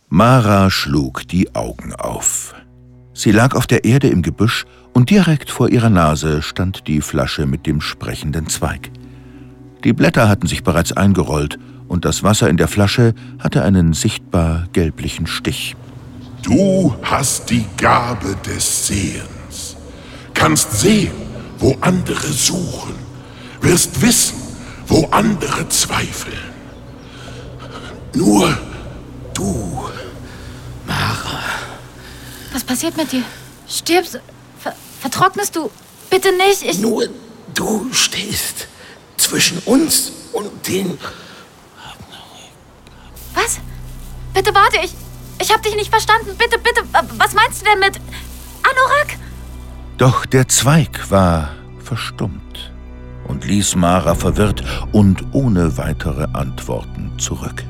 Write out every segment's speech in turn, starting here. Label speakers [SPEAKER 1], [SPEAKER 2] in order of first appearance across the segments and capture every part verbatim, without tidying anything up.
[SPEAKER 1] Mara schlug die Augen auf. Sie lag auf der Erde im Gebüsch und direkt vor ihrer Nase stand die Flasche mit dem sprechenden Zweig. Die Blätter hatten sich bereits eingerollt und das Wasser in der Flasche hatte einen sichtbar gelblichen Stich.
[SPEAKER 2] Du hast die Gabe des Sehens, kannst sehen, wo andere suchen, wirst wissen, wo andere zweifeln. Nur du, Mara.
[SPEAKER 3] Was passiert mit dir? Stirbst? Ver vertrocknest du? Bitte nicht, ich...
[SPEAKER 2] Nur du stehst zwischen uns und den...
[SPEAKER 3] Was? Bitte warte, ich... Ich hab dich nicht verstanden. Bitte, bitte, was meinst du denn mit... Anorak?
[SPEAKER 1] Doch der Zweig war verstummt und ließ Mara verwirrt und ohne weitere Antworten zurück.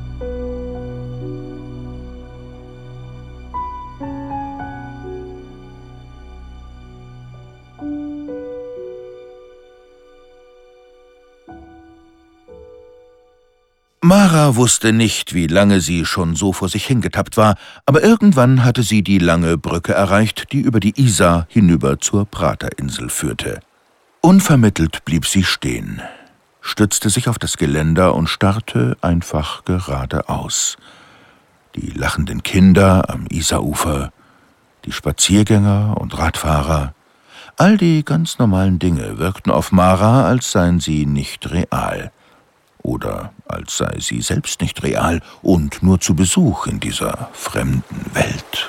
[SPEAKER 1] Mara wusste nicht, wie lange sie schon so vor sich hingetappt war, aber irgendwann hatte sie die lange Brücke erreicht, die über die Isar hinüber zur Praterinsel führte. Unvermittelt blieb sie stehen, stützte sich auf das Geländer und starrte einfach geradeaus. Die lachenden Kinder am Isarufer, die Spaziergänger und Radfahrer, all die ganz normalen Dinge wirkten auf Mara, als seien sie nicht real. Oder als sei sie selbst nicht real und nur zu Besuch in dieser fremden Welt.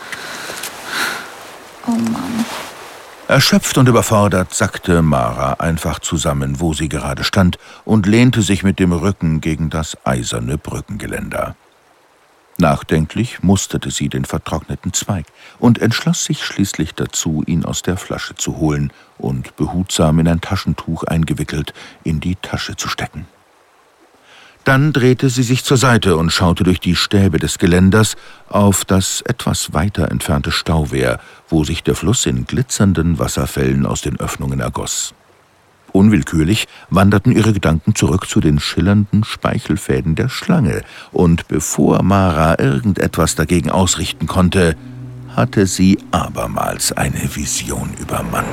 [SPEAKER 3] Oh Mann.
[SPEAKER 1] Erschöpft und überfordert sackte Mara einfach zusammen, wo sie gerade stand, und lehnte sich mit dem Rücken gegen das eiserne Brückengeländer. Nachdenklich musterte sie den vertrockneten Zweig und entschloss sich schließlich dazu, ihn aus der Flasche zu holen und behutsam in ein Taschentuch eingewickelt in die Tasche zu stecken. Dann drehte sie sich zur Seite und schaute durch die Stäbe des Geländers auf das etwas weiter entfernte Stauwehr, wo sich der Fluss in glitzernden Wasserfällen aus den Öffnungen ergoss. Unwillkürlich wanderten ihre Gedanken zurück zu den schillernden Speichelfäden der Schlange, und bevor Mara irgendetwas dagegen ausrichten konnte, hatte sie abermals eine Vision übermannt.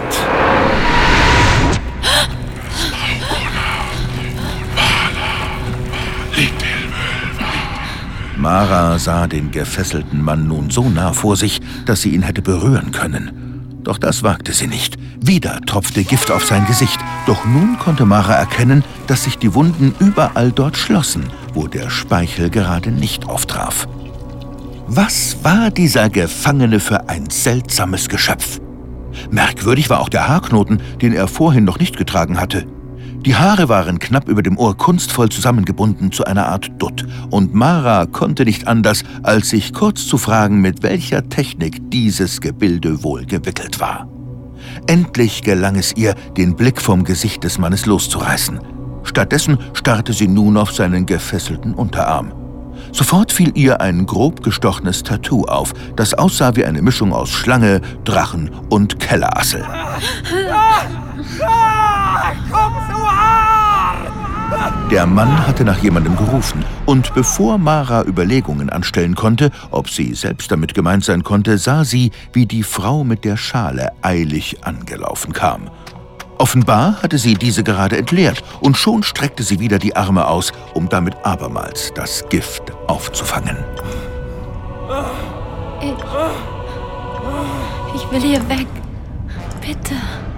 [SPEAKER 1] Mara sah den gefesselten Mann nun so nah vor sich, dass sie ihn hätte berühren können. Doch das wagte sie nicht. Wieder tropfte Gift auf sein Gesicht. Doch nun konnte Mara erkennen, dass sich die Wunden überall dort schlossen, wo der Speichel gerade nicht auftraf. Was war dieser Gefangene für ein seltsames Geschöpf? Merkwürdig war auch der Haarknoten, den er vorhin noch nicht getragen hatte. Die Haare waren knapp über dem Ohr kunstvoll zusammengebunden zu einer Art Dutt, und Mara konnte nicht anders, als sich kurz zu fragen, mit welcher Technik dieses Gebilde wohl gewickelt war. Endlich gelang es ihr, den Blick vom Gesicht des Mannes loszureißen. Stattdessen starrte sie nun auf seinen gefesselten Unterarm. Sofort fiel ihr ein grob gestochenes Tattoo auf, das aussah wie eine Mischung aus Schlange, Drachen und Kellerassel. Der Mann hatte nach jemandem gerufen, und bevor Mara Überlegungen anstellen konnte, ob sie selbst damit gemeint sein konnte, sah sie, wie die Frau mit der Schale eilig angelaufen kam. Offenbar hatte sie diese gerade entleert, und schon streckte sie wieder die Arme aus, um damit abermals das Gift aufzufangen.
[SPEAKER 3] Ich, ich will hier weg. Bitte.